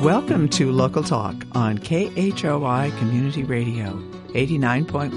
Welcome to Local Talk on KHOI Community Radio, 89.1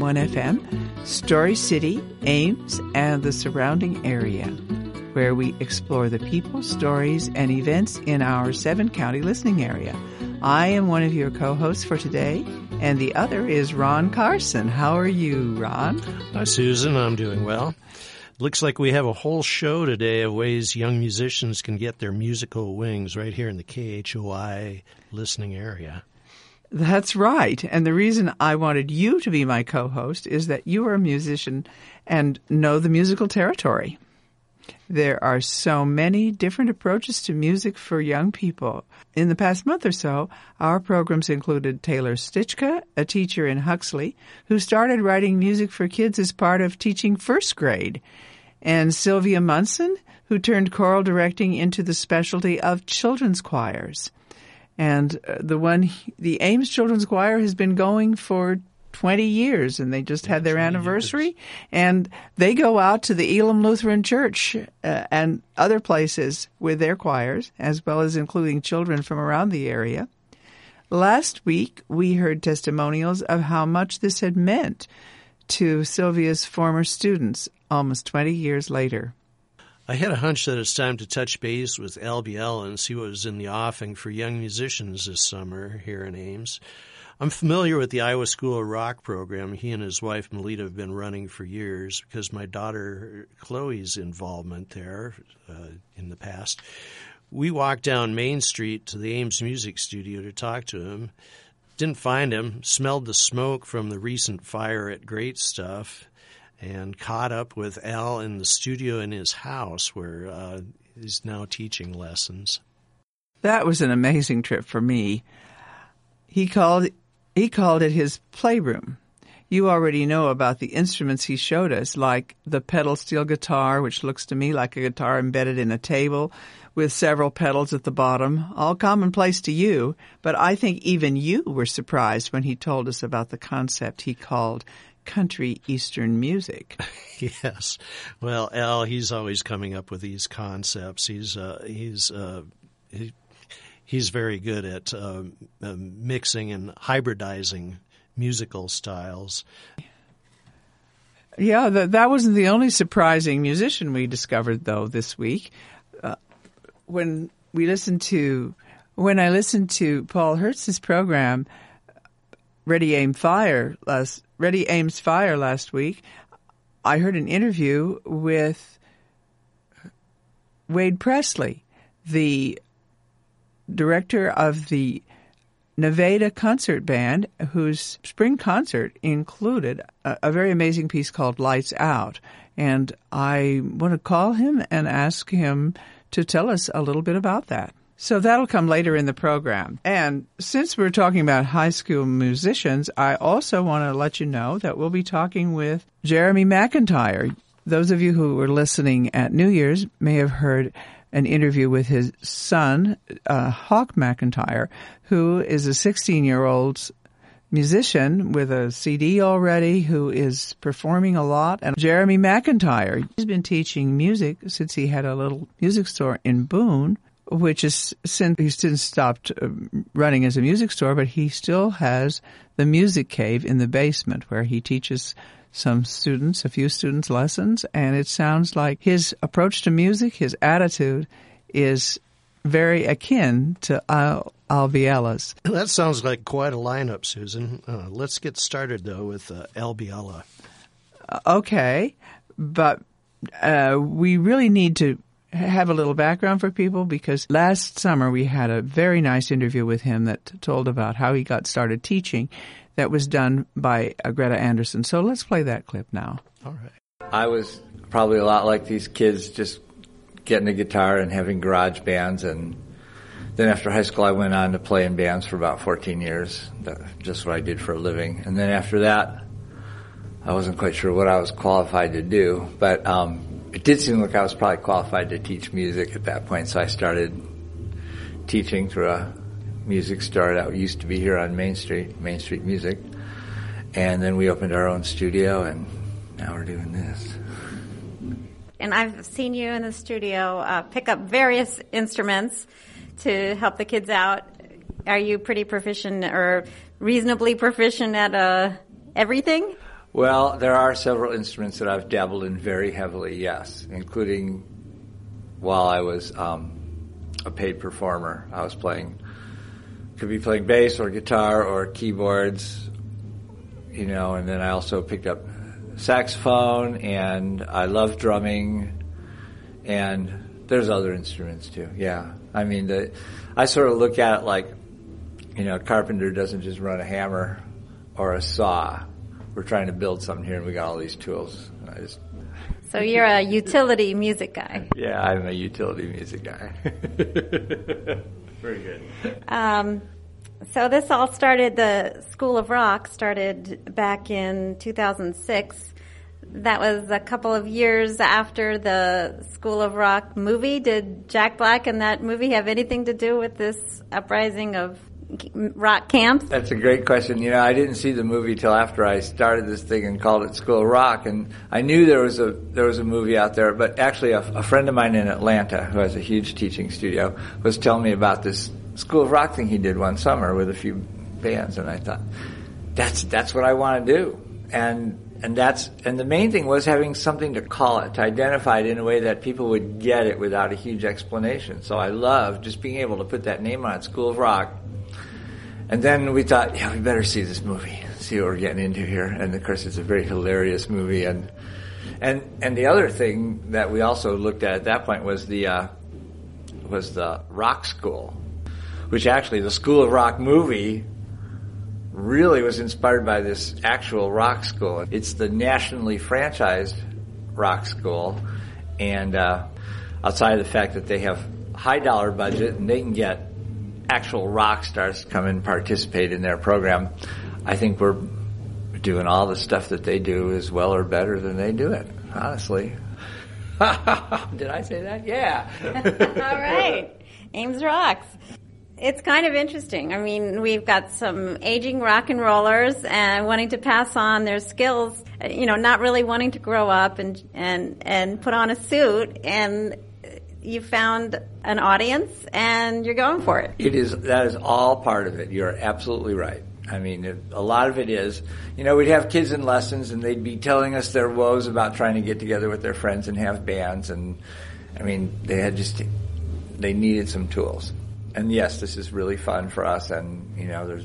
FM, Story City, Ames, and the surrounding area, where we explore the people, stories, and events in our 7-county listening area. I am one of your co-hosts for today, and the other is Ron Carson. How are you, Ron? Hi, Susan. I'm doing well. Looks like we have a whole show today of ways young musicians can get their musical wings right here in the KHOI listening area. That's right. And the reason I wanted you to be my co-host is that you are a musician and know the musical territory. There are so many different approaches to music for young people. In the past month or so, our programs included Taylor Stichka, a teacher in Huxley, who started writing music for kids as part of teaching first grade, and Sylvia Munson, who turned choral directing into the specialty of children's choirs. And the Ames Children's Choir has been going for 20 years, and they just had their anniversary. And they go out to the Elam Lutheran Church and other places with their choirs, as well as including children from around the area. Last week, we heard testimonials of how much this had meant to Sylvia's former students almost 20 years later. I had a hunch that it's time to touch base with Al Biella and see what was in the offing for young musicians this summer here in Ames. I'm familiar with the Iowa School of Rock program he and his wife Melita have been running for years because my daughter Chloe's involvement there in the past. We walked down Main Street to the Ames Music Studio to talk to him. Didn't find him, smelled the smoke from the recent fire at Great Stuff, and caught up with Al in the studio in his house where he's now teaching lessons. That was an amazing trip for me. He called it his playroom. You already know about the instruments he showed us, like the pedal steel guitar, which looks to me like a guitar embedded in a table with several pedals at the bottom, all commonplace to you. But I think even you were surprised when he told us about the concept he called country Eastern music. Yes. Well, Al, he's always coming up with these concepts. He's very good at mixing and hybridizing musical styles. Yeah, that wasn't the only surprising musician we discovered, though, this week. When I listened to Paul Hertz's program, Ready Aim Fire last week, I heard an interview with Wade Presley, the director of the Nevada Concert Band, whose spring concert included a very amazing piece called Lights Out. And I want to call him and ask him to tell us a little bit about that. So that'll come later in the program. And since we're talking about high school musicians, I also want to let you know that we'll be talking with Jeremy McIntyre. Those of you who were listening at New Year's may have heard an interview with his son, Hawk McIntyre, who is a 16-year-old musician with a CD already who is performing a lot. And Jeremy McIntyre, he's been teaching music since he had a little music store in Boone, which is since he's since stopped running as a music store, but he still has the music cave in the basement where he teaches a few students lessons, and it sounds like his approach to music, his attitude, is very akin to Al Biella's. That sounds like quite a lineup, Susan. Let's get started, though, with Al Biella. Okay, but we really need to have a little background for people because last summer we had a very nice interview with him that told about how he got started teaching. That was done by Greta Anderson. So let's play that clip now. All right. I was probably a lot like these kids, just getting a guitar and having garage bands. And then after high school, I went on to play in bands for about 14 years. That's just what I did for a living. And then after that, I wasn't quite sure what I was qualified to do. But it did seem like I was probably qualified to teach music at that point. So I started teaching through a music store that used to be here on Main Street Music. And then we opened our own studio, and now we're doing this. And I've seen you in the studio pick up various instruments to help the kids out Are you pretty proficient or reasonably proficient at everything? Well, there are several instruments that I've dabbled in very heavily, yes, including while I was a paid performer. I was could be playing bass or guitar or keyboards, and then I also picked up saxophone, and I love drumming, and there's other instruments too, yeah. I mean, I sort of look at it like, a carpenter doesn't just run a hammer or a saw. We're trying to build something here, and we got all these tools. So you're a utility music guy. Yeah, I'm a utility music guy. Very good. So this all started, the School of Rock started back in 2006. That was a couple of years after the School of Rock movie. Did Jack Black and that movie have anything to do with this uprising of rock camps? That's a great question. I didn't see the movie till after I started this thing and called it School of Rock, and I knew there was a movie out there, but actually a friend of mine in Atlanta who has a huge teaching studio was telling me about this School of Rock thing he did one summer with a few bands, and I thought, that's what I want to do. And the main thing was having something to call it, to identify it in a way that people would get it without a huge explanation. So I love just being able to put that name on it, School of Rock. And then we thought, we better see this movie, see what we're getting into here. And of course, it's a very hilarious movie. And the other thing that we also looked at that point was the rock school, which actually the School of Rock movie really was inspired by this actual rock school. It's the nationally franchised rock school, and outside of the fact that they have high dollar budget and they can get actual rock stars to come and participate in their program, I think we're doing all the stuff that they do as well or better than they do it, honestly. Did I say that? Yeah. All right. Ames rocks. It's kind of interesting. I mean, we've got some aging rock and rollers and wanting to pass on their skills, not really wanting to grow up and put on a suit, and you found an audience and you're going for it. That is all part of it. You're absolutely right. I mean, a lot of it is, we'd have kids in lessons and they'd be telling us their woes about trying to get together with their friends and have bands, and I mean, they needed some tools. And yes, this is really fun for us, and there's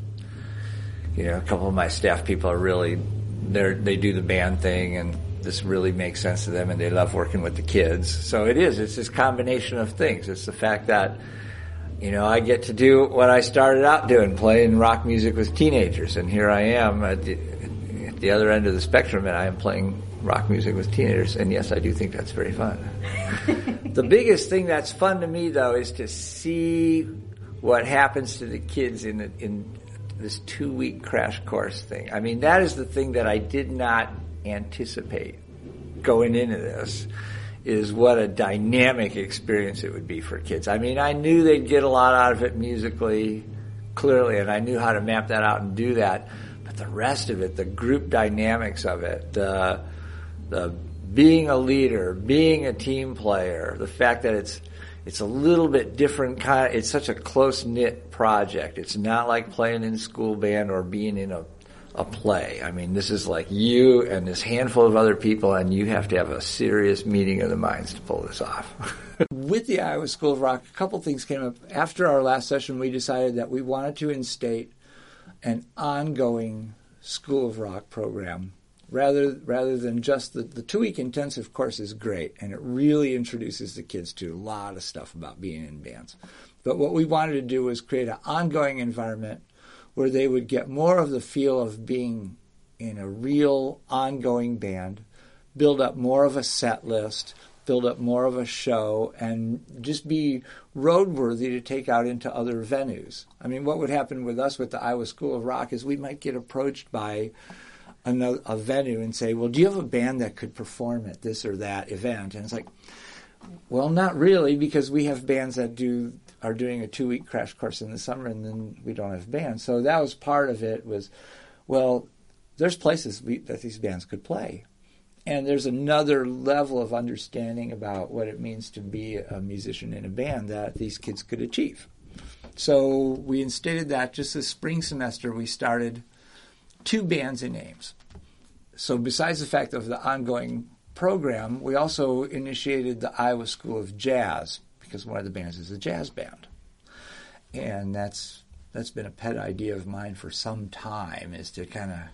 a couple of my staff people are really they do the band thing, and this really makes sense to them, and they love working with the kids. So it's this combination of things. It's the fact that I get to do what I started out doing, playing rock music with teenagers, and here I am at the other end of the spectrum, and I am playing rock music with teenagers, and yes, I do think that's very fun. The biggest thing that's fun to me, though, is to see what happens to the kids in this 2-week crash course thing. I mean, that is the thing that I did not anticipate going into this, is what a dynamic experience it would be for kids. I mean, I knew they'd get a lot out of it musically, clearly, and I knew how to map that out and do that. But the rest of it, the group dynamics of it, the being a leader, being a team player, the fact that it's a little bit different it's such a close-knit project. It's not like playing in school band or being in a play. I mean, this is like you and this handful of other people, and you have to have a serious meeting of the minds to pull this off. With the Iowa School of Rock, a couple things came up. After our last session, we decided that we wanted to instate an ongoing School of Rock program rather than just the 2-week intensive course is great, and it really introduces the kids to a lot of stuff about being in bands. But what we wanted to do was create an ongoing environment where they would get more of the feel of being in a real ongoing band, build up more of a set list, build up more of a show, and just be roadworthy to take out into other venues. I mean, what would happen with us with the Iowa School of Rock is we might get approached by a venue and say, well, do you have a band that could perform at this or that event? And it's like, well, not really, because we have bands that are doing a 2-week crash course in the summer, and then we don't have bands. So that was part of it was, well, there's places that these bands could play. And there's another level of understanding about what it means to be a musician in a band that these kids could achieve. So we instated that just this spring semester. We started 2 bands in Ames. So besides the fact of the ongoing program, we also initiated the Iowa School of Jazz because one of the bands is a jazz band. And that's been a pet idea of mine for some time, is to kind of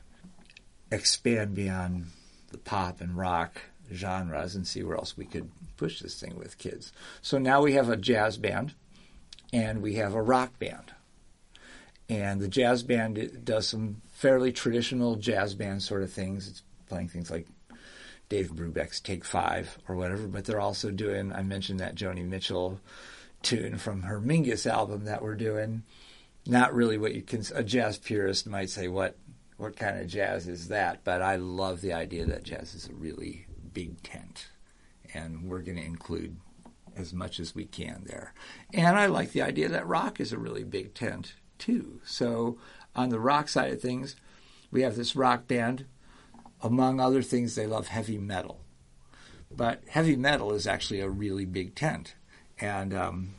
expand beyond the pop and rock genres and see where else we could push this thing with kids. So now we have a jazz band and we have a rock band. And the jazz band does some fairly traditional jazz band sort of things. It's playing things like Dave Brubeck's Take 5 or whatever, but they're also doing, I mentioned that Joni Mitchell tune from her Mingus album that we're doing. Not really what you can, a jazz purist might say, what kind of jazz is that? But I love the idea that jazz is a really big tent, and we're going to include as much as we can there. And I like the idea that rock is a really big tent too. So on the rock side of things, we have this rock band. Among other things, they love heavy metal. But heavy metal is actually a really big tent. And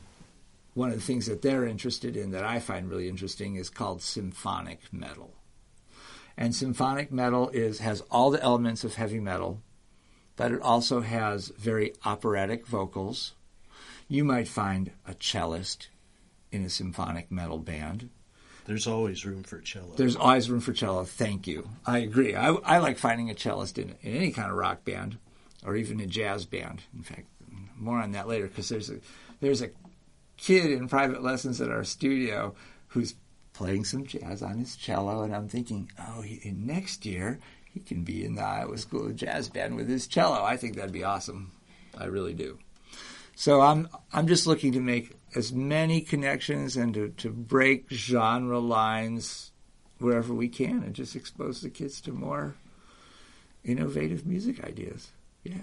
one of the things that they're interested in that I find really interesting is called symphonic metal. And symphonic metal has all the elements of heavy metal, but it also has very operatic vocals. You might find a cellist in a symphonic metal band. There's always room for cello. There's always room for cello. Thank you. I agree. I like finding a cellist in any kind of rock band or even a jazz band. In fact, more on that later, because there's a kid in private lessons at our studio who's playing some jazz on his cello, and I'm thinking, next year he can be in the Iowa School of Jazz band with his cello. I think that'd be awesome. I really do. So I'm just looking to make as many connections and to break genre lines wherever we can and just expose the kids to more innovative music ideas. Yeah.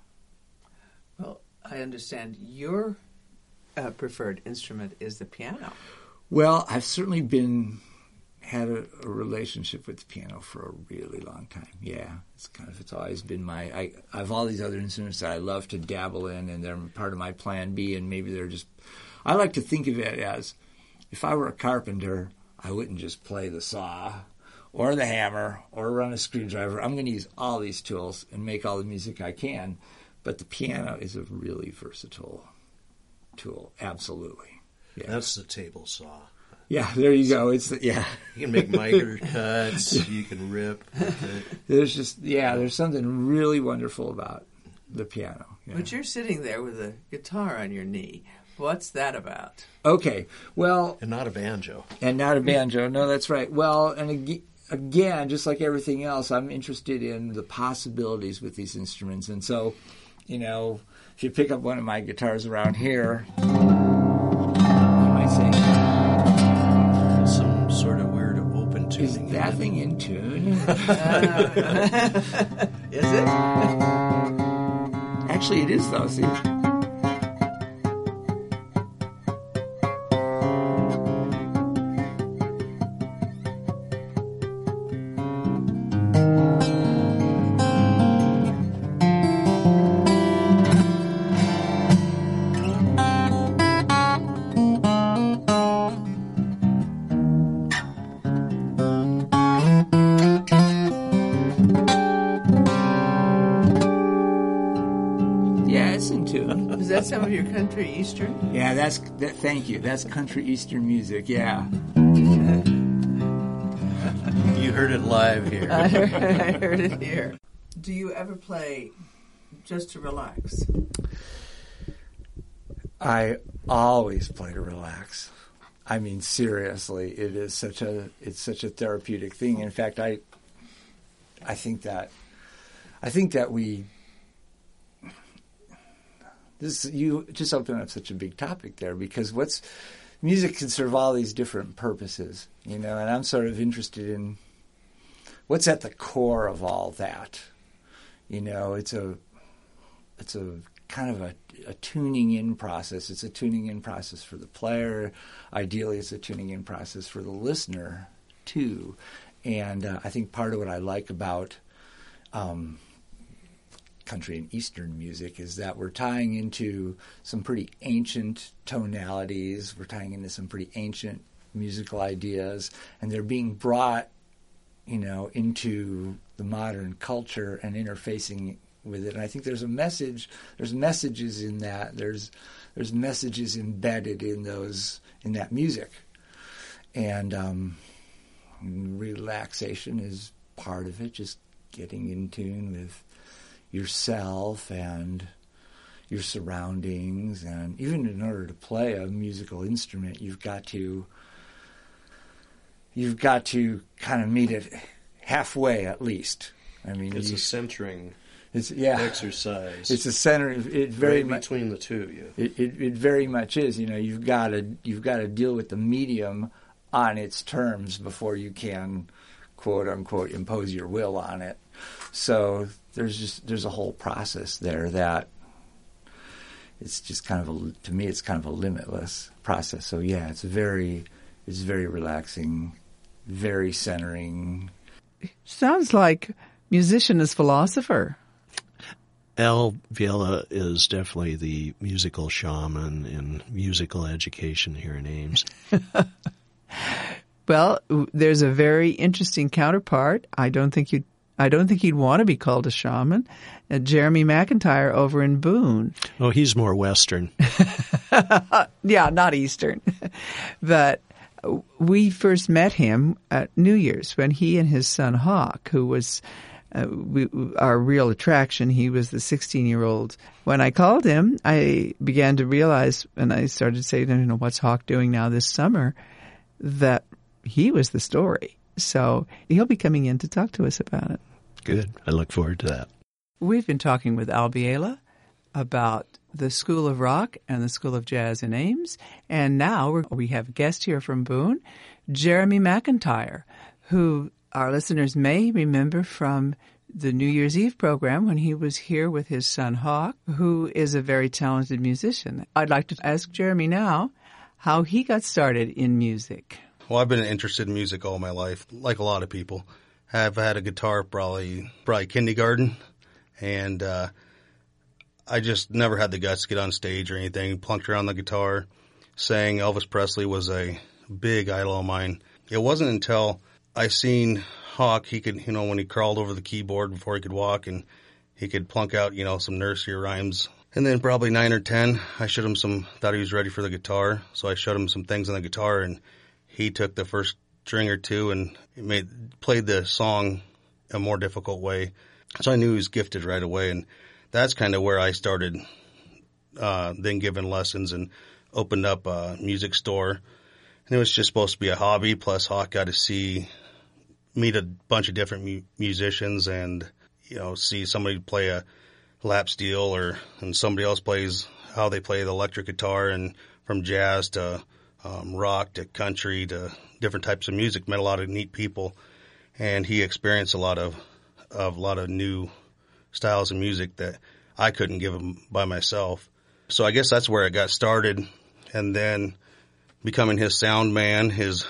Well, I understand your preferred instrument is the piano. Well, I've certainly had a relationship with the piano for a really long time. Yeah, it's always been I have all these other instruments that I love to dabble in, and they're part of my plan B, and maybe they're just, I like to think of it as, if I were a carpenter, I wouldn't just play the saw or the hammer or run a screwdriver. I'm going to use all these tools and make all the music I can, but the piano is a really versatile tool, absolutely. Yeah. That's the table saw. Yeah, there you go. You can make micro cuts. You can rip. There's something really wonderful about the piano. Yeah. But you're sitting there with a guitar on your knee. What's that about? Okay, well, and not a banjo. No, that's right. Well, and again, just like everything else, I'm interested in the possibilities with these instruments, and so, if you pick up one of my guitars around here, you might say, some sort of weird open tuning. Is that thing in tune? Is it? Actually, it is, though. See? Is that some of your country eastern? Yeah, thank you. That's country eastern music, yeah. You heard it live here. I heard it here. Do you ever play just to relax? I always play to relax. I mean, seriously, it's such a therapeutic thing. In fact, I think that we. You just open up such a big topic there, because music can serve all these different purposes, and I'm sort of interested in what's at the core of all that. It's a kind of a tuning in process. It's a tuning in process for the player. Ideally, it's a tuning in process for the listener too. And I think part of what I like about country and Eastern music, is that we're tying into some pretty ancient tonalities, we're tying into some pretty ancient musical ideas, and they're being brought, into the modern culture and interfacing with it. And I think there's messages in that. There's messages embedded in that music. And relaxation is part of it, just getting in tune with yourself and your surroundings. And even in order to play a musical instrument, you've got to kind of meet it halfway at least. I mean, it's a centering exercise. It's a center. It very much between the two. Yeah. It very much is. You've got to deal with the medium on its terms before you can, quote unquote, impose your will on it. So there's a whole process there that it's just kind of to me it's kind of a limitless process. So yeah, it's very relaxing, very centering. Sounds like musician as philosopher. Al Viela is definitely the musical shaman in musical education here in Ames. Well, there's a very interesting counterpart. I don't think he'd want to be called a shaman. Jeremy McIntyre over in Boone. Oh, he's more Western. Yeah, not Eastern. But we first met him at New Year's when he and his son Hawk, who was our real attraction, he was the 16-year-old. When I called him, I began to realize, and I started saying, what's Hawk doing now this summer, that he was the story. So he'll be coming in to talk to us about it. Good. I look forward to that. We've been talking with Al Viela about the School of Rock and the School of Jazz in Ames. And now we have a guest here from Boone, Jeremy McIntyre, who our listeners may remember from the New Year's Eve program when he was here with his son Hawk, who is a very talented musician. I'd like to ask Jeremy now how he got started in music. Well, I've been interested in music all my life, like a lot of people. I've had a guitar probably kindergarten, and I just never had the guts to get on stage or anything. Plunked around the guitar, sang. Elvis Presley was a big idol of mine. It wasn't until I seen Hawk, he could, when he crawled over the keyboard before he could walk, and he could plunk out, some nursery rhymes. And then probably 9 or 10, I showed him thought he was ready for the guitar, so I showed him some things on the guitar, and he took the first string or two and played the song a more difficult way. So I knew he was gifted right away, and that's kind of where I started then giving lessons and opened up a music store. And it was just supposed to be a hobby, plus Hawk got to meet a bunch of different musicians and, see somebody play a lap steel and somebody else plays how they play the electric guitar, and from jazz to rock to country to different types of music. Met a lot of neat people, and he experienced a lot of new styles of music that I couldn't give him by myself. So I guess that's where it got started, and then becoming his sound man, his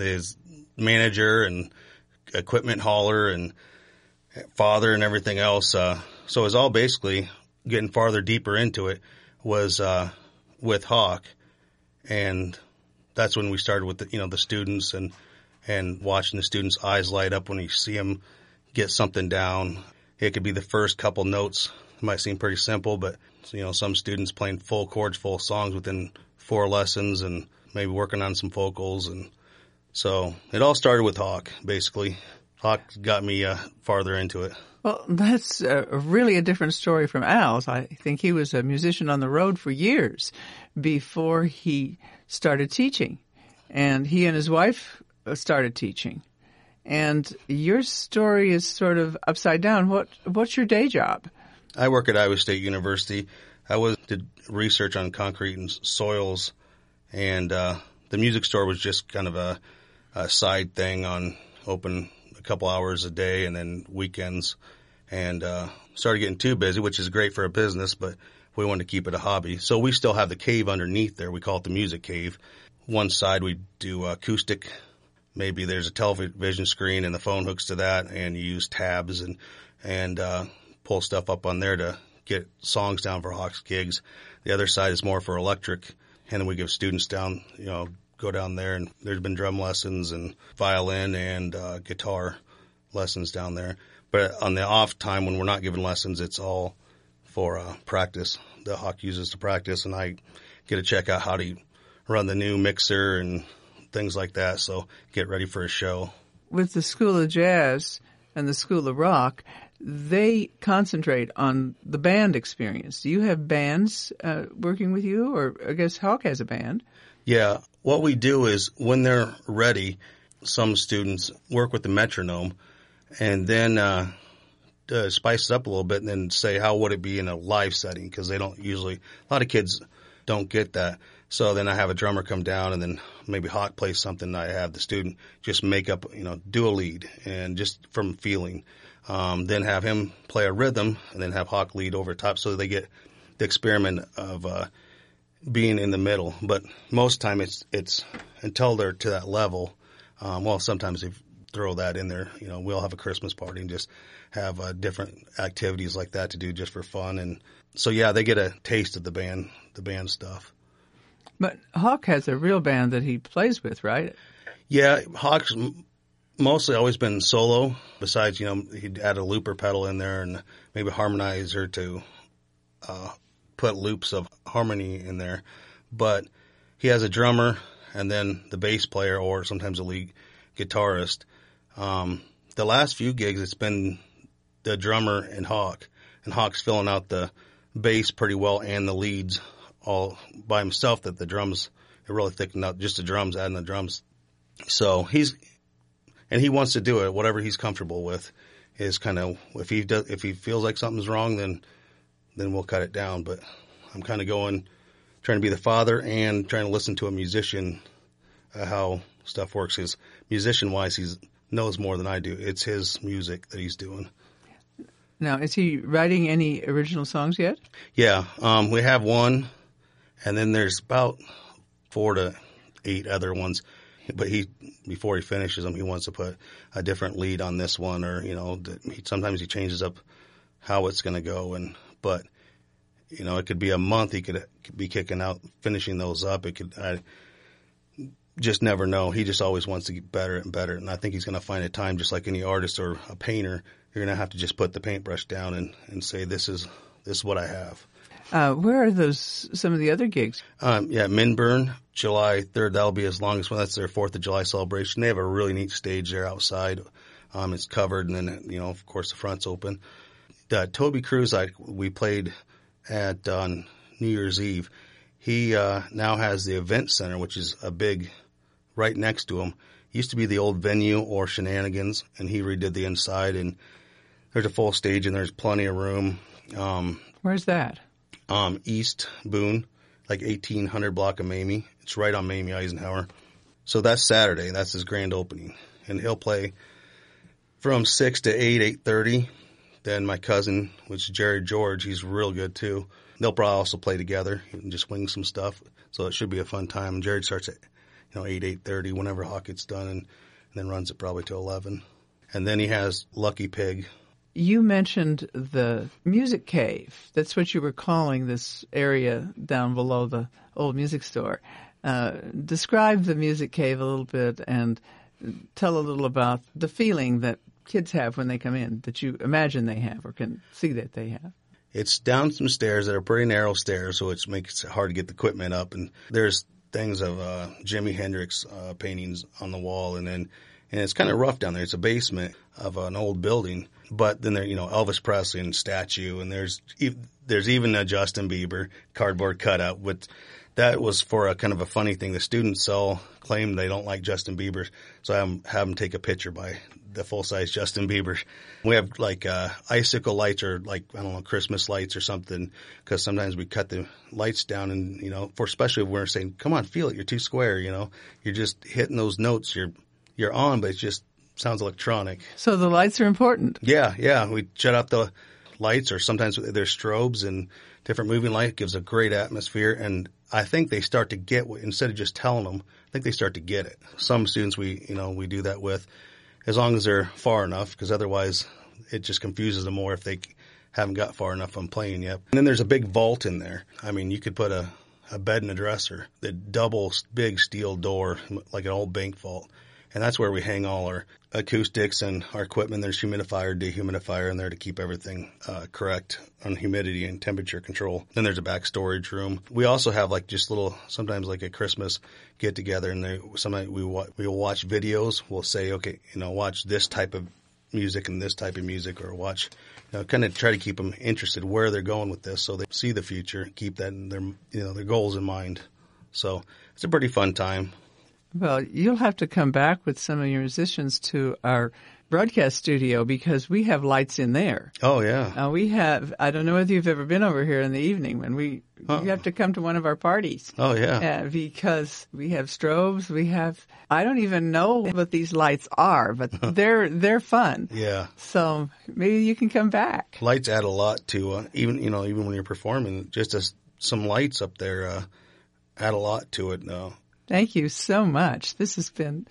manager and equipment hauler and father and everything else. So it was all basically getting farther deeper into it was with Hawk, and that's when we started with the students and watching the students' eyes light up when you see them get something down. It could be the first couple notes. It might seem pretty simple, but some students playing full chords, full songs within 4 lessons, and maybe working on some vocals. And so it all started with Hawk, basically. Hawk got me farther into it. Well, that's really a different story from Al's. I think he was a musician on the road for years before he started teaching. And he and his wife started teaching. And your story is sort of upside down. What's your day job? I work at Iowa State University. I did research on concrete and soils, and the music store was just kind of a side thing open a couple hours a day and then weekends, and started getting too busy, which is great for a business, but we wanted to keep it a hobby. So we still have the cave underneath there. We call it the music cave. One side we do acoustic. Maybe there's a television screen and the phone hooks to that, and you use tabs and pull stuff up on there to get songs down for Hawks gigs. The other side is more for electric, and then we give students down, go down there, and there's been drum lessons and violin and guitar lessons down there. But on the off time when we're not giving lessons, it's all for practice. The Hawk uses to practice, and I get to check out how to run the new mixer and things like that, so get ready for a show. With the School of Jazz and the School of Rock, they concentrate on the band experience. Do you have bands working with you? Or I guess Hawk has a band. Yeah. What we do is when they're ready, some students work with the metronome and then spice it up a little bit and then say, how would it be in a live setting? Because they don't usually, a lot of kids don't get that. So then I have a drummer come down and then maybe Hawk plays something. I have the student just make up, do a lead and just from feeling. Then have him play a rhythm and then have Hawk lead over top so they get the experiment of being in the middle. But most time it's until they're to that level. Sometimes they throw that in there. We'll have a Christmas party and just have different activities like that to do just for fun. And so, yeah, they get a taste of the band stuff. But Hawk has a real band that he plays with, right? Yeah, Hawk's mostly always been solo. Besides, he'd add a looper pedal in there and maybe a harmonizer to put loops of harmony in there. But he has a drummer and then the bass player or sometimes a lead guitarist. The last few gigs, it's been the drummer and Hawk's filling out the bass pretty well and the leads all by himself. That the drums are really thickened out, just the drums, adding the drums. So he wants to do it. Whatever he's comfortable with is kind of, if he feels like something's wrong, then we'll cut it down. But I'm kind of trying to be the father and trying to listen to a musician, how stuff works. Because musician-wise, he knows more than I do. It's his music that he's doing. Now, is he writing any original songs yet? Yeah, we have one, and then there's about 4 to 8 other ones. But before he finishes them, he wants to put a different lead on this one, or sometimes he changes up how it's going to go. But it could be a month. He could be kicking out, finishing those up. I just never know. He just always wants to get better and better, and I think he's going to find a time, just like any artist or a painter. You're going to have to just put the paintbrush down and say, this is what I have. Where are some of the other gigs? Minburn, July 3rd. That'll be his longest one. That's their 4th of July celebration. They have a really neat stage there outside. It's covered, and then, of course, the front's open. Toby Cruz, we played at on New Year's Eve. He now has the event center, which is a big, right next to him. It used to be the old Venue or Shenanigans, and he redid the inside, and there's a full stage, and there's plenty of room. Where's that? East Boone, like 1800 block of Mamie. It's right on Mamie Eisenhower. So that's Saturday. That's his grand opening. And he'll play from 6 to 8:30. Then my cousin, which is Jared George, he's real good too. They'll probably also play together and just wing some stuff. So it should be a fun time. And Jared starts at 8:30 whenever Hawk gets done, and then runs it probably to 11. And then he has Lucky Pig. You mentioned the Music Cave. That's what you were calling this area down below the old music store. Describe the Music Cave a little bit and tell a little about the feeling that kids have when they come in, that you imagine they have or can see that they have. It's down some stairs that are pretty narrow stairs, so it makes it hard to get the equipment up. And there's things of Jimi Hendrix paintings on the wall, and it's kind of rough down there. It's a basement of an old building, but then there, Elvis Presley and statue, and there's even a Justin Bieber cardboard cutout. But that was for a kind of a funny thing. The students all claim they don't like Justin Bieber, so I have them take a picture by the full-size Justin Bieber. We have icicle lights or Christmas lights or something, because sometimes we cut the lights down and, for especially if we're saying, come on, feel it, you're too square, you're just hitting those notes, you're on, but it just sounds electronic. So the lights are important. Yeah. We shut out the lights, or sometimes there's strobes and different moving light. Gives a great atmosphere, and I think they start to get, instead of just telling them, I think they start to get it. Some students we do that with, as long as they're far enough, because otherwise it just confuses them more if they haven't got far enough on playing yet. And then there's a big vault in there. I mean, you could put a bed and a dresser, the double big steel door, like an old bank vault. And that's where we hang all our acoustics and our equipment. There's humidifier, dehumidifier in there to keep everything correct on humidity and temperature control. Then there's a back storage room. We also have like just little, sometimes like a Christmas get together, and sometimes we will watch videos. We'll say, okay, watch this type of music and this type of music, or watch, kind of try to keep them interested where they're going with this, so they see the future, keep that in their goals in mind. So it's a pretty fun time. Well, you'll have to come back with some of your musicians to our broadcast studio, because we have lights in there. Oh, yeah. We have, I don't know whether you've ever been over here in the evening when you have to come to one of our parties. Oh, yeah. Because we have strobes, I don't even know what these lights are, but they're fun. Yeah. So maybe you can come back. Lights add a lot to, even when you're performing, just some lights up there add a lot to it. Thank you so much. This has been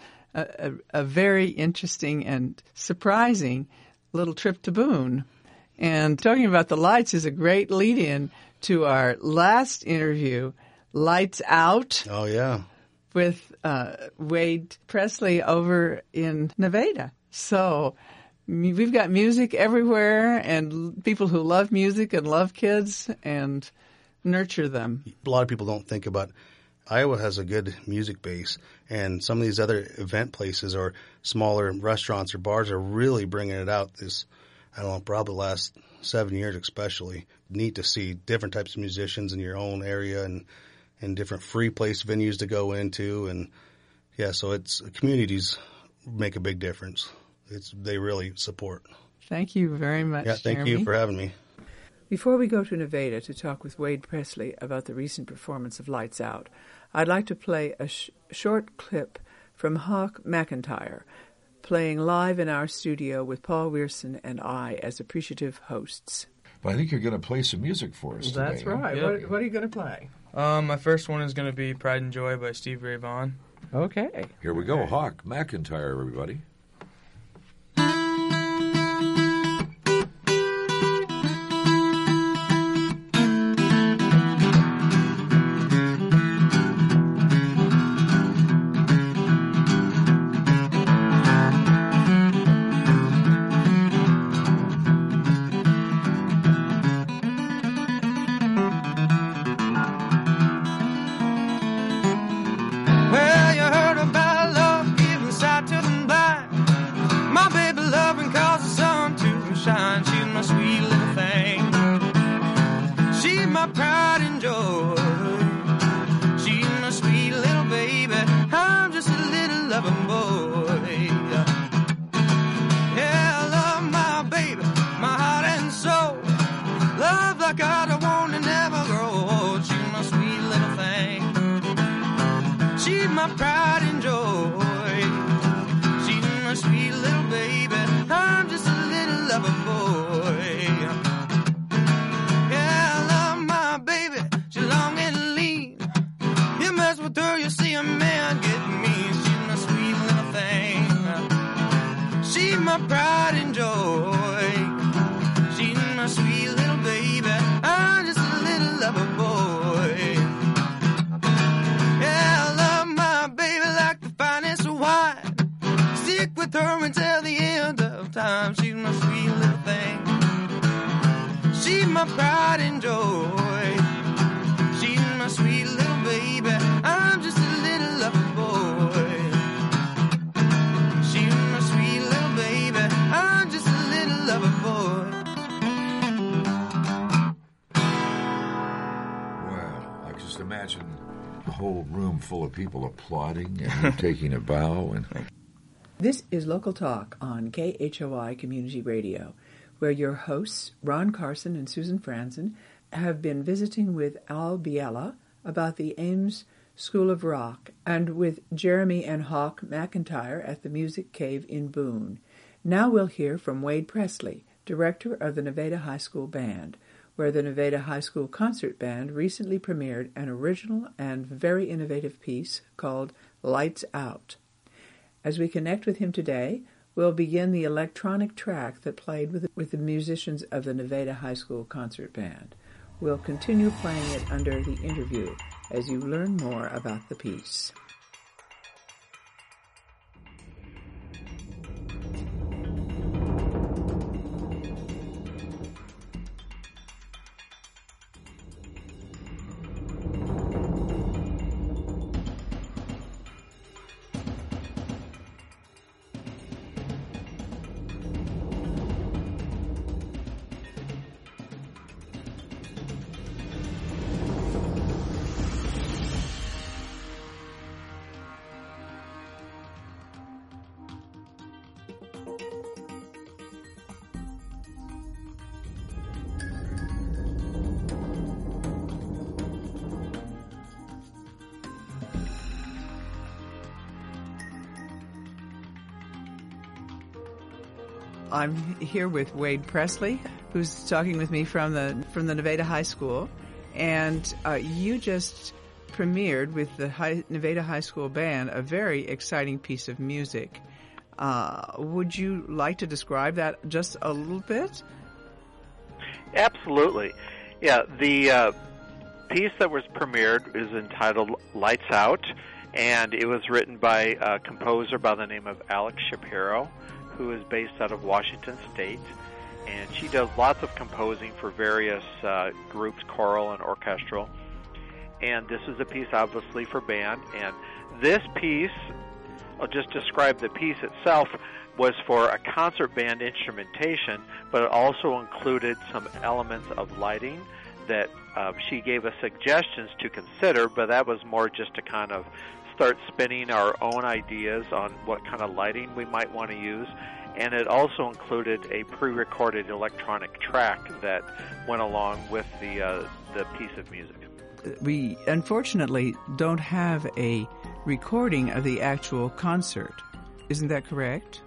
a very interesting and surprising little trip to Boone. And talking about the lights is a great lead-in to our last interview, Lights Out. Oh, yeah. With Wade Presley over in Nevada. So we've got music everywhere, and people who love music and love kids and nurture them. A lot of people don't think about Iowa has a good music base, and some of these other event places or smaller restaurants or bars are really bringing it out probably the last 7 years especially. Neat to see different types of musicians in your own area and different free place venues to go into. And yeah, so communities make a big difference. They really support. Thank you very much, Yeah, thank Jeremy. you for having me. Before we go to Nevada to talk with Wade Presley about the recent performance of Lights Out, I'd like to play a short clip from Hawk McIntyre, playing live in our studio with Paul Wierson and I as appreciative hosts. But I think you're going to play some music for us today. That's right. Yep. What are you going to play? My first one is going to be Pride and Joy by Stevie Ray Vaughan. Okay. Here we go. Hawk McIntyre, everybody. Well, you heard about love giving sight to the blind. My baby loving cause the sun to shine. She's my sweet little thing. She's my pride and joy. She's my sweet little baby. I'm just a little loving boy. Yeah, I love my baby, my heart and soul. Love like I don't want to never grow old. She's my sweet little thing. She's my pride and joy. She's my sweet little baby. I'm just a little lover boy. Yeah, I love my baby. She's long and lean. You mess with her, you see a man get mean. She's my sweet little thing. She's my pride and joy. She's my sweet little baby. I'm just a little lover boy. Yeah, I love my baby like the finest wine. Stick with her until the end of time. She's my sweet little thing. She's my pride and joy. She's my sweet little baby. I'm just a little lover boy. She's my sweet little baby. I'm just a little lover boy. Well, I just imagine a whole room full of people applauding and you taking a bow. And This is Local Talk on KHOI Community Radio, where your hosts, Ron Carson and Susan Franzen, have been visiting with Al Biela about the Ames School of Rock and with Jeremy and Hawk McIntyre at the Music Cave in Boone. Now we'll hear from Wade Presley, director of the Nevada High School Band, where the Nevada High School Concert Band recently premiered an original and very innovative piece called Lights Out. As we connect with him today, will begin the electronic track that played with the musicians of the Nevada High School Concert Band. We'll continue playing it under the interview as you learn more about the piece. I'm here with Wade Presley, who's talking with me from the Nevada High School, and you just premiered with the Nevada High School Band a very exciting piece of music. Would you like to describe that just a little bit? Absolutely. Yeah, the piece that was premiered is entitled Lights Out, and it was written by a composer by the name of Alex Shapiro, who is based out of Washington State, and she does lots of composing for various groups, choral and orchestral. And this is a piece obviously for band, and this piece, I'll just describe the piece itself, was for a concert band instrumentation, but it also included some elements of lighting that she gave us suggestions to consider, but that was more just to kind of start spinning our own ideas on what kind of lighting we might want to use. And it also included a pre-recorded electronic track that went along with the piece of music. We unfortunately don't have a recording of the actual concert. Isn't that correct?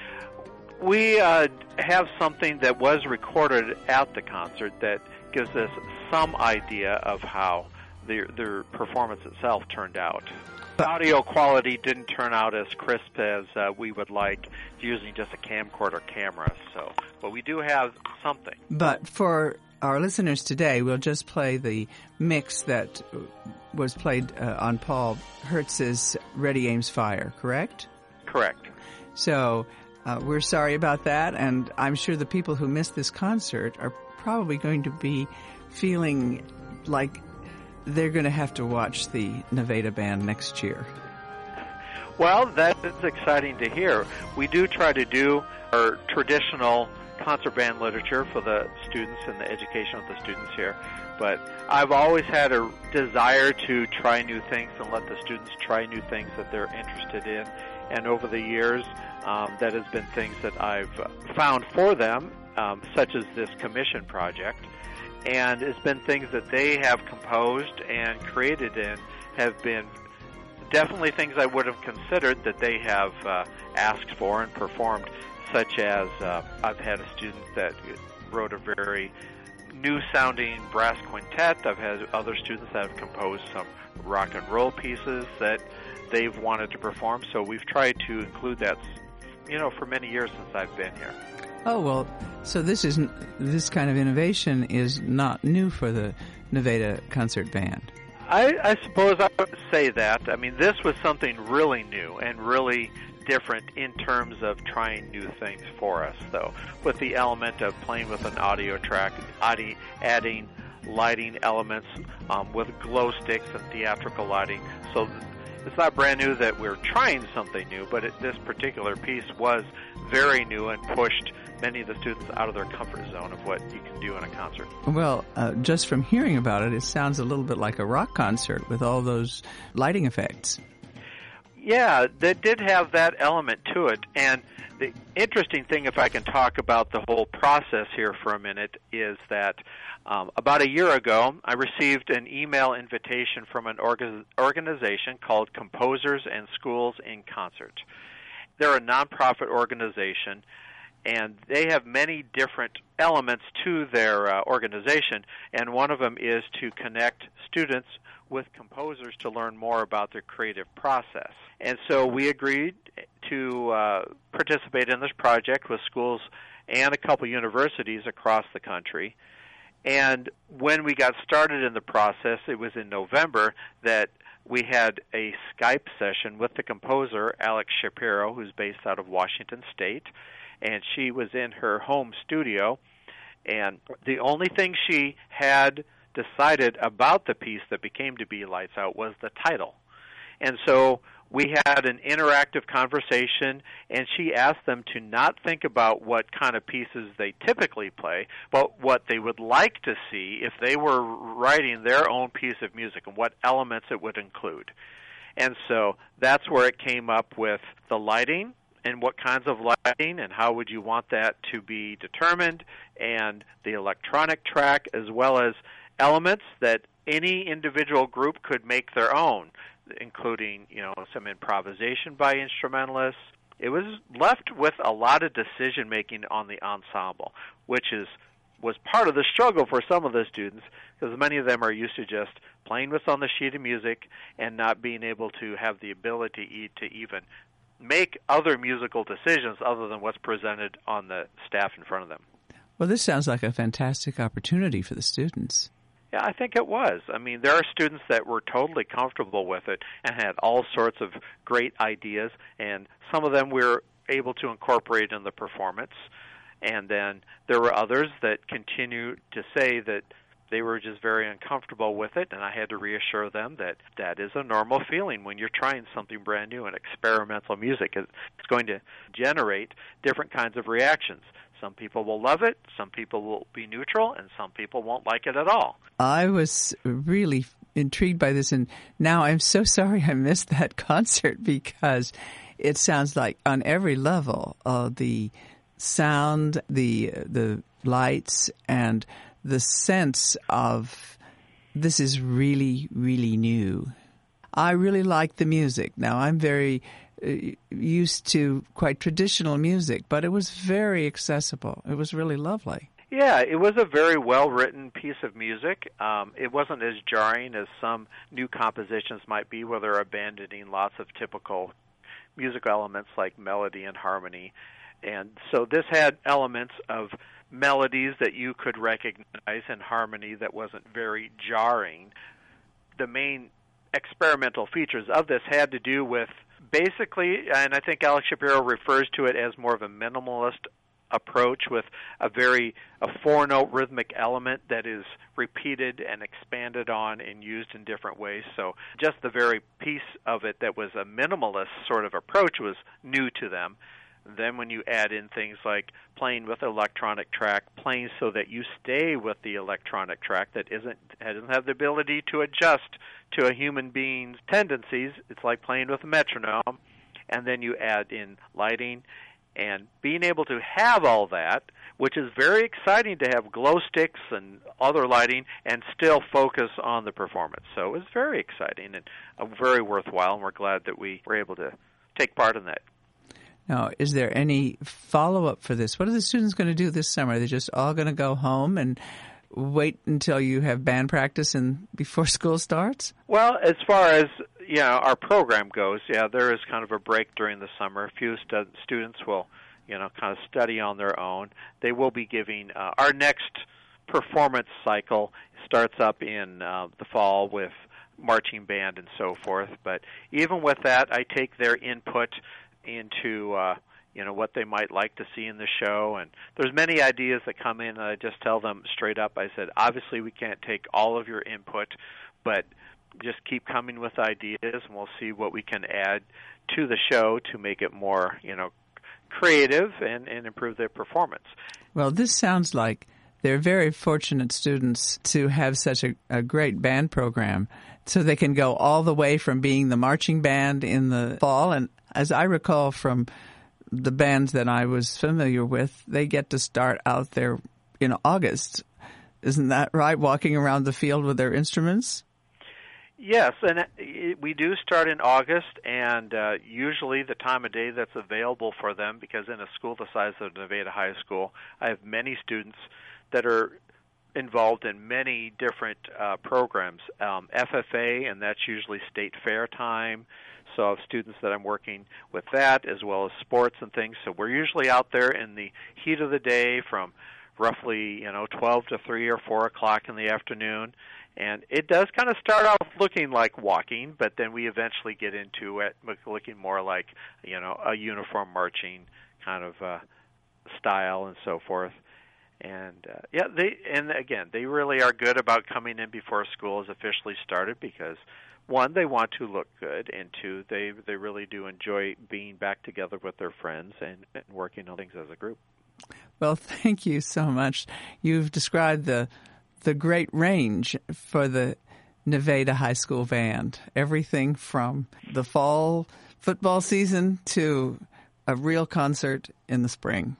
We have something that was recorded at the concert that gives us some idea of how the performance itself turned out. The audio quality didn't turn out as crisp as we would like using just a camcorder camera, but we do have something. But for our listeners today, we'll just play the mix that was played on Paul Hertz's Ready, Aims, Fire, correct? Correct. So we're sorry about that, and I'm sure the people who missed this concert are probably going to be feeling like they're going to have to watch the Nevada Band next year. Well, that is exciting to hear. We do try to do our traditional concert band literature for the students and the education of the students here, but I've always had a desire to try new things and let the students try new things that they're interested in, and over the years that has been things that I've found for them, such as this commission project. And it's been things that they have composed and created and have been definitely things I would have considered that they have asked for and performed, such as I've had a student that wrote a very new-sounding brass quintet. I've had other students that have composed some rock and roll pieces that they've wanted to perform. So we've tried to include that, for many years since I've been here. Oh, well, so this kind of innovation is not new for the Nevada Concert Band. I suppose I would say that. I mean, this was something really new and really different in terms of trying new things for us, though, with the element of playing with an audio track, adding lighting elements with glow sticks and theatrical lighting. So it's not brand new that we're trying something new, but this particular piece was very new and pushed many of the students out of their comfort zone of what you can do in a concert. Well, just from hearing about it, it sounds a little bit like a rock concert with all those lighting effects. Yeah, that did have that element to it. And the interesting thing, if I can talk about the whole process here for a minute, is that about a year ago, I received an email invitation from an organization called Composers and Schools in Concert. They're a nonprofit organization, and they have many different elements to their organization, and one of them is to connect students with composers to learn more about their creative process. And so we agreed to participate in this project with schools and a couple universities across the country. And when we got started in the process, it was in November that we had a Skype session with the composer, Alex Shapiro, who's based out of Washington State, and she was in her home studio. And the only thing she had decided about the piece that became to be Lights Out was the title. And so we had an interactive conversation, and she asked them to not think about what kind of pieces they typically play, but what they would like to see if they were writing their own piece of music and what elements it would include. And so that's where it came up with the lighting and what kinds of lighting and how would you want that to be determined, and the electronic track, as well as elements that any individual group could make their own, including, some improvisation by instrumentalists. It was left with a lot of decision-making on the ensemble, which was part of the struggle for some of the students, because many of them are used to just playing what's on the sheet of music and not being able to have the ability to even make other musical decisions other than what's presented on the staff in front of them. Well, this sounds like a fantastic opportunity for the students. Yeah, I think it was. I mean, there are students that were totally comfortable with it and had all sorts of great ideas, and some of them we were able to incorporate in the performance. And then there were others that continued to say that they were just very uncomfortable with it, and I had to reassure them that that is a normal feeling when you're trying something brand new, and experimental music. It's going to generate different kinds of reactions. Some people will love it, some people will be neutral, and some people won't like it at all. I was really intrigued by this, and now I'm so sorry I missed that concert, because it sounds like on every level, the sound, the lights, and the sense of this is really, really new. I really like the music. Now, I'm very used to quite traditional music, but it was very accessible. It was really lovely. Yeah, it was a very well-written piece of music. It wasn't as jarring as some new compositions might be, where they're abandoning lots of typical musical elements like melody and harmony. And so this had elements of melodies that you could recognize and harmony that wasn't very jarring. The main experimental features of this had to do with basically, and I think Alex Shapiro refers to it as more of a minimalist approach, with a four-note rhythmic element that is repeated and expanded on and used in different ways. So just the very piece of it that was a minimalist sort of approach was new to them. Then when you add in things like playing with electronic track, playing so that you stay with the electronic track that doesn't have the ability to adjust to a human being's tendencies, it's like playing with a metronome. And then you add in lighting and being able to have all that, which is very exciting to have glow sticks and other lighting and still focus on the performance. So it was very exciting and very worthwhile, and we're glad that we were able to take part in that. Now, is there any follow-up for this? What are the students going to do this summer? Are they just all going to go home and wait until you have band practice and before school starts? Well, as far as our program goes, there is kind of a break during the summer. A few students will, kind of study on their own. They will be giving our next performance cycle starts up in the fall with marching band and so forth. But even with that, I take their input into what they might like to see in the show, and there's many ideas that come in, and I just tell them straight up. I said, obviously we can't take all of your input, but just keep coming with ideas, and we'll see what we can add to the show to make it more creative and improve their performance. Well, this sounds like they're very fortunate students to have such a great band program, so they can go all the way from being the marching band in the fall. And as I recall from the bands that I was familiar with, they get to start out there in August. Isn't that right, walking around the field with their instruments? Yes, and we do start in August, and usually the time of day that's available for them, because in a school the size of Nevada High School, I have many students that are involved in many different programs. FFA, and that's usually state fair time. So I have students that I'm working with that, as well as sports and things. So we're usually out there in the heat of the day from roughly 12 to 3 or 4 o'clock in the afternoon. And it does kind of start off looking like walking, but then we eventually get into it looking more like, a uniform marching kind of style and so forth. And they really are good about coming in before school has officially started because, one, they want to look good, and two, they really do enjoy being back together with their friends and working on things as a group. Well, thank you so much. You've described the great range for the Nevada High School Band. Everything from the fall football season to a real concert in the spring.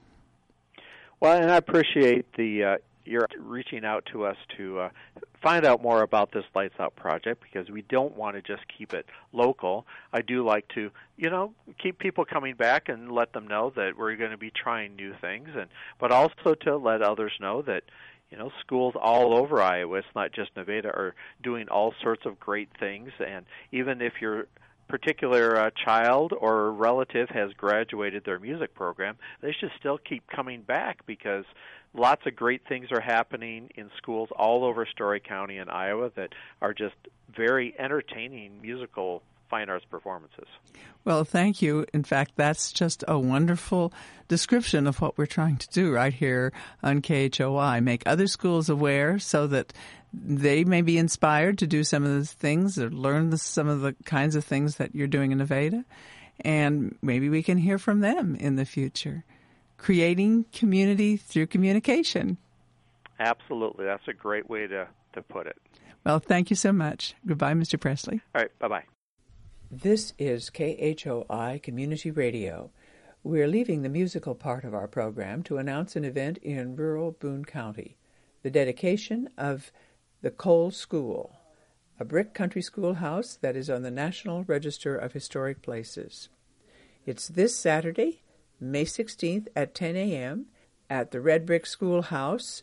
Well, and I appreciate you're reaching out to us to find out more about this Lights Out project, because we don't want to just keep it local. I do like to, keep people coming back and let them know that we're going to be trying new things, but also to let others know that, schools all over Iowa, it's not just Nevada, are doing all sorts of great things. And even if your particular child or relative has graduated their music program, they should still keep coming back, because lots of great things are happening in schools all over Story County and Iowa that are just very entertaining musical fine arts performances. Well, thank you. In fact, that's just a wonderful description of what we're trying to do right here on KHOI, make other schools aware so that they may be inspired to do some of those things or learn some of the kinds of things that you're doing in Nevada, and maybe we can hear from them in the future. Creating community through communication. Absolutely. That's a great way to put it. Well, thank you so much. Goodbye, Mr. Presley. All right. Bye-bye. This is KHOI Community Radio. We're leaving the musical part of our program to announce an event in rural Boone County, the dedication of the Cole School, a brick country schoolhouse that is on the National Register of Historic Places. It's this Saturday, May 16th at 10 a.m. at the Red Brick Schoolhouse,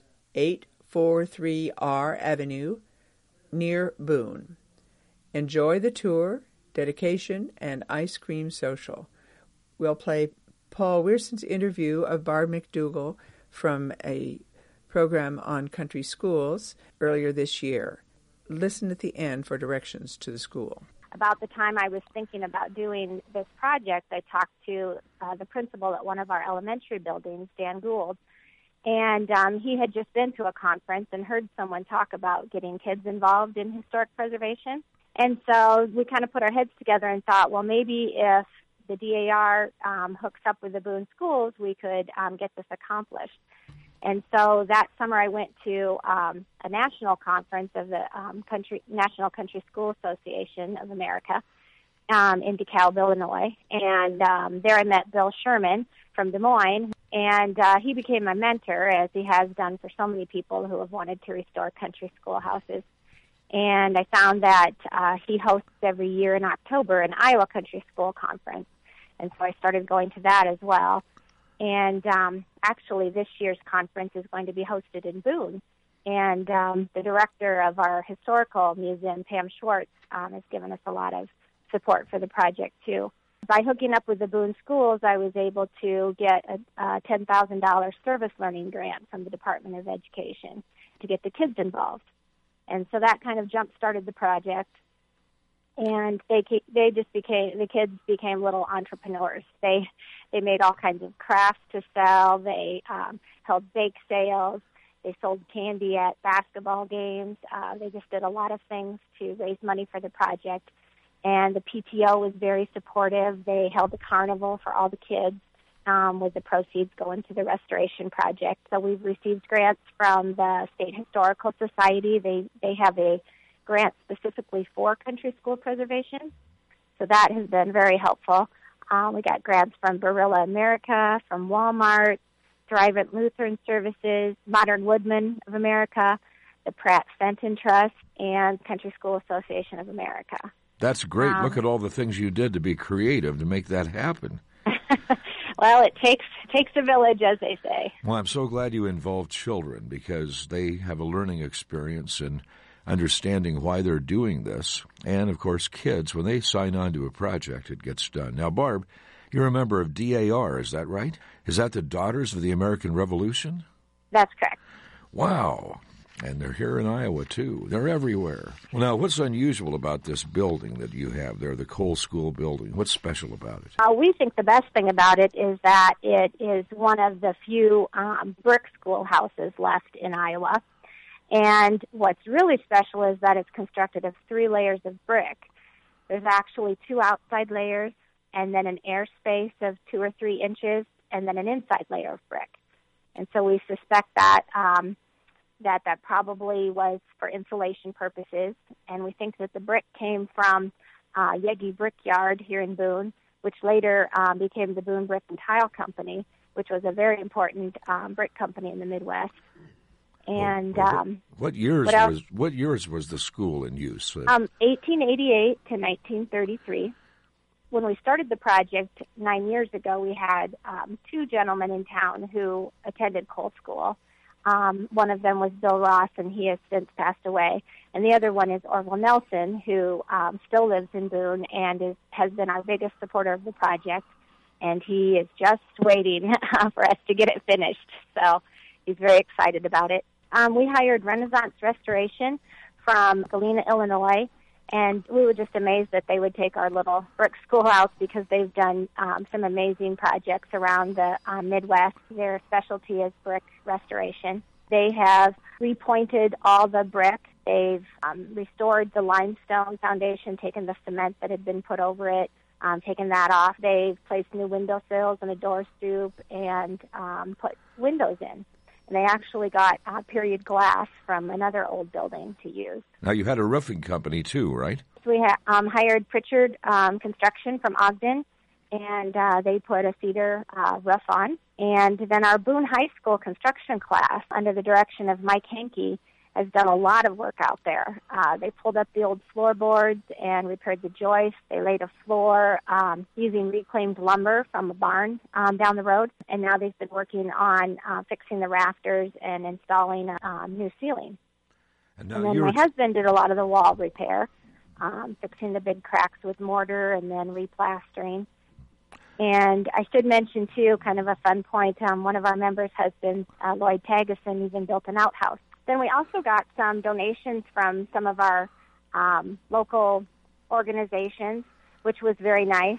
843R Avenue, near Boone. Enjoy the tour, dedication, and ice cream social. We'll play Paul Wearson's interview of Barb McDougall from a program on country schools earlier this year. Listen at the end for directions to the school. About the time I was thinking about doing this project, I talked to the principal at one of our elementary buildings, Dan Gould, and he had just been to a conference and heard someone talk about getting kids involved in historic preservation. And so we kind of put our heads together and thought, well, maybe if the DAR hooks up with the Boone schools, we could get this accomplished. And so that summer I went to a national conference of the National Country School Association of America in DeKalb, Illinois. And there I met Bill Sherman from Des Moines, and he became my mentor, as he has done for so many people who have wanted to restore country schoolhouses. And I found that he hosts every year in October an Iowa Country School Conference. And so I started going to that as well. And actually this year's conference is going to be hosted in Boone. And the director of our historical museum, Pam Schwartz, has given us a lot of support for the project, too. By hooking up with the Boone schools, I was able to get a $10,000 service learning grant from the Department of Education to get the kids involved. And so that kind of jump-started the project. And the kids became little entrepreneurs. They made all kinds of crafts to sell. They held bake sales. They sold candy at basketball games. They just did a lot of things to raise money for the project. And the PTO was very supportive. They held a carnival for all the kids, with the proceeds going to the restoration project. So we've received grants from the State Historical Society. They have a grant specifically for country school preservation. So that has been very helpful. We got grants from Barilla America, from Walmart, Thrivent Lutheran Services, Modern Woodmen of America, the Pratt Fenton Trust, and Country School Association of America. That's great. Look at all the things you did to be creative to make that happen. Well, it takes takes a village, as they say. Well, I'm so glad you involved children because they have a learning experience in understanding why they're doing this. And, of course, kids, when they sign on to a project, it gets done. Now, Barb, you're a member of DAR, is that right? Is that the Daughters of the American Revolution? That's correct. Wow. And they're here in Iowa, too. They're everywhere. Well, now, what's unusual about this building that you have there, the Cole School building? What's special about it? We think the best thing about it is that it is one of the few brick schoolhouses left in Iowa. And what's really special is that it's constructed of 3 layers of brick. There's actually 2 outside layers, and then an airspace of 2 or 3 inches, and then an inside layer of brick. And so we suspect that that probably was for insulation purposes, and we think that the brick came from Yegi Brickyard here in Boone, which later became the Boone Brick and Tile Company, which was a very important brick company in the Midwest. And what years was the school in use? 1888 to 1933. When we started the project 9 years ago, we had 2 gentlemen in town who attended Cole School. One of them was Bill Ross, and he has since passed away. And the other one is Orville Nelson, who still lives in Boone and has been our biggest supporter of the project. And he is just waiting for us to get it finished. So he's very excited about it. We hired Renaissance Restoration from Galena, Illinois. And we were just amazed that they would take our little brick schoolhouse because they've done some amazing projects around the Midwest. Their specialty is brick restoration. They have repointed all the brick. They've restored the limestone foundation, taken the cement that had been put over it, taken that off. They've placed new windowsills and a door stoop and put windows in. And they actually got period glass from another old building to use. Now, you had a roofing company, too, right? So we hired Pritchard Construction from Ogden, and they put a cedar roof on. And then our Boone High School construction class, under the direction of Mike Henke, has done a lot of work out there. They pulled up the old floorboards and repaired the joists. They laid a floor using reclaimed lumber from a barn down the road. And now they've been working on fixing the rafters and installing a new ceiling. And then my husband did a lot of the wall repair, fixing the big cracks with mortar and then replastering. And I should mention, too, kind of a fun point, one of our members' husbands, Lloyd Tagason, even built an outhouse. Then we also got some donations from some of our local organizations, which was very nice.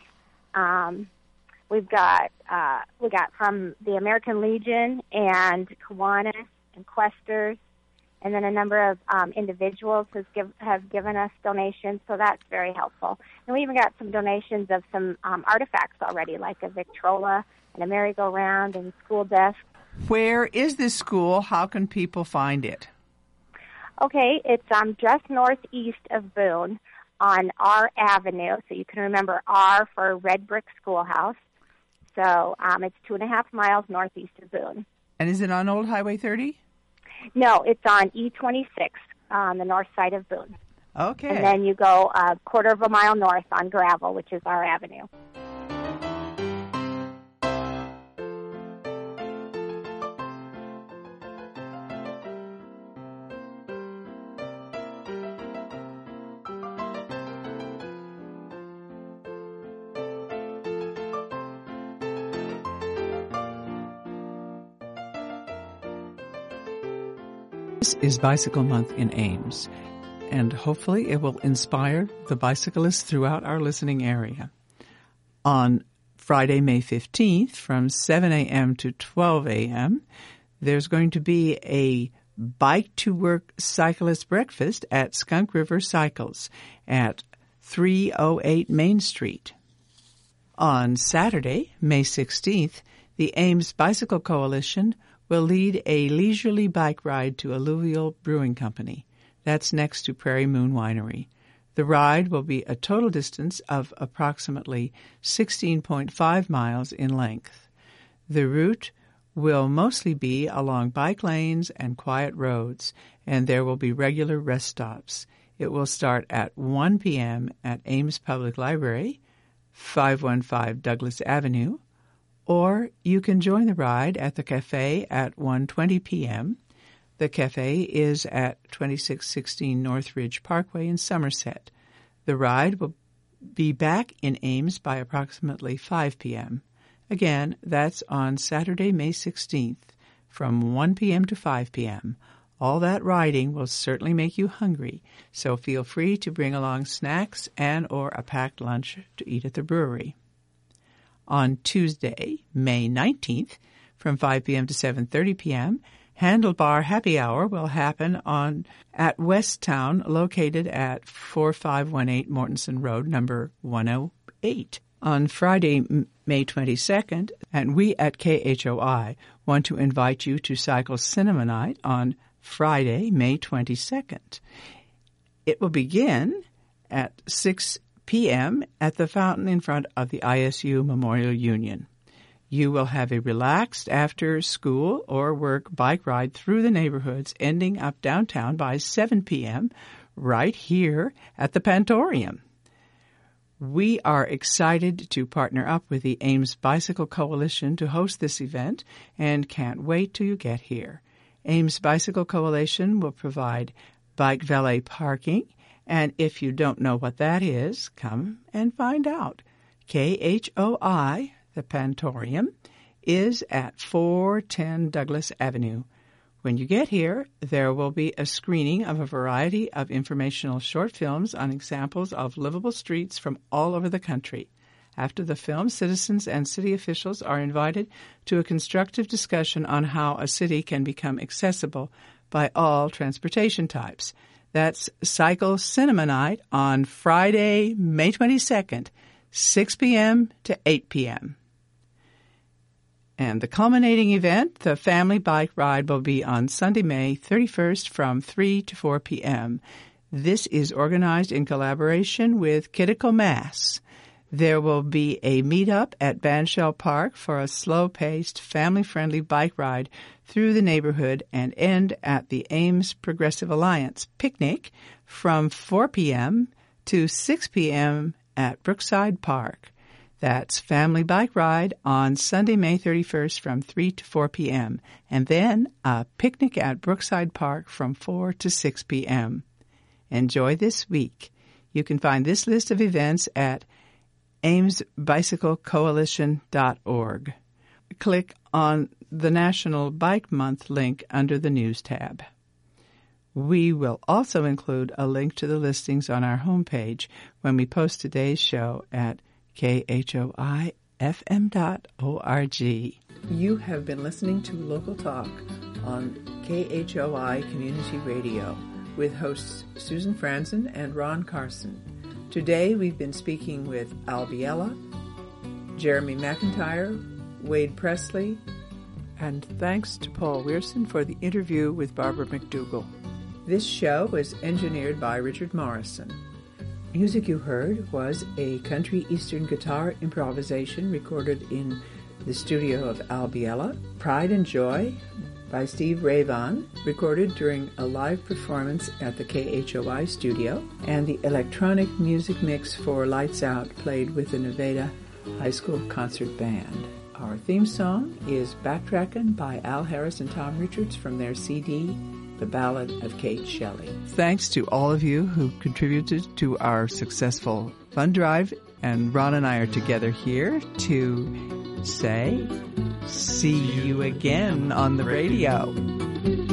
We got from the American Legion and Kiwanis and Questers, and then a number of individuals have given us donations, so that's very helpful. And we even got some donations of some artifacts already, like a Victrola and a merry-go-round and school desk. Where is this school? How can people find it? Okay, it's just northeast of Boone on R Avenue, so you can remember R for Red Brick Schoolhouse. So it's 2.5 miles northeast of Boone. And is it on Old Highway 30? No, it's on E26 on the north side of Boone. Okay. And then you go a 1/4 mile north on Gravel, which is R Avenue. This is Bicycle Month in Ames, and hopefully it will inspire the bicyclists throughout our listening area. On Friday, May 15th, from 7 a.m. to 12 a.m., there's going to be a Bike to Work Cyclist Breakfast at Skunk River Cycles at 308 Main Street. On Saturday, May 16th, the Ames Bicycle Coalition will lead a leisurely bike ride to Alluvial Brewing Company. That's next to Prairie Moon Winery. The ride will be a total distance of approximately 16.5 miles in length. The route will mostly be along bike lanes and quiet roads, and there will be regular rest stops. It will start at 1 p.m. at Ames Public Library, 515 Douglas Avenue, or you can join the ride at the cafe at 1:20 p.m. The cafe is at 2616 Northridge Parkway in Somerset. The ride will be back in Ames by approximately 5 p.m. Again, that's on Saturday, May 16th, from 1 p.m. to 5 p.m. All that riding will certainly make you hungry, so feel free to bring along snacks and or a packed lunch to eat at the brewery. On Tuesday, May 19th, from 5 p.m. to 7:30 p.m., Handlebar Happy Hour will happen at West Town, located at 4518 Mortensen Road, number 108. On Friday, May 22nd, and we at KHOI want to invite you to Cycle Cinema Night on Friday, May 22nd. It will begin at 6 p.m. at the fountain in front of the ISU Memorial Union. You will have a relaxed after-school or work bike ride through the neighborhoods, ending up downtown by 7 p.m. right here at the Pantorium. We are excited to partner up with the Ames Bicycle Coalition to host this event and can't wait till you get here. Ames Bicycle Coalition will provide bike valet parking, and if you don't know what that is, come and find out. KHOI, the Pantorium, is at 410 Douglas Avenue. When you get here, there will be a screening of a variety of informational short films on examples of livable streets from all over the country. After the film, citizens and city officials are invited to a constructive discussion on how a city can become accessible by all transportation types. That's Cycle Cinema Night on Friday, May 22nd, 6 p.m. to 8 p.m. And the culminating event, the family bike ride, will be on Sunday, May 31st from 3 to 4 p.m. This is organized in collaboration with Kiddico Mass. There will be a meetup at Bandshell Park for a slow-paced, family-friendly bike ride through the neighborhood and end at the Ames Progressive Alliance picnic from 4 p.m. to 6 p.m. at Brookside Park. That's Family Bike Ride on Sunday, May 31st from 3 to 4 p.m. and then a picnic at Brookside Park from 4 to 6 p.m. Enjoy this week. You can find this list of events at amesbicyclecoalition.org. Click on the National Bike Month link under the News tab. We will also include a link to the listings on our homepage when we post today's show at KHOIFM.org. You have been listening to Local Talk on KHOI Community Radio with hosts Susan Franzen and Ron Carson. Today we've been speaking with Al Biella, Jeremy McIntyre, Wade Presley, and thanks to Paul Weirson for the interview with Barbara McDougall. This show was engineered by Richard Morrison. Music you heard was a country eastern guitar improvisation recorded in the studio of Al Biella, Pride and Joy by Steve Ray-Vaughan, recorded during a live performance at the KHOI studio, and the electronic music mix for Lights Out played with the Nevada High School Concert Band. Our theme song is Backtrackin' by Al Harris and Tom Richards from their CD, The Ballad of Kate Shelley. Thanks to all of you who contributed to our successful fund drive, and Ron and I are together here to say, see you again on the radio.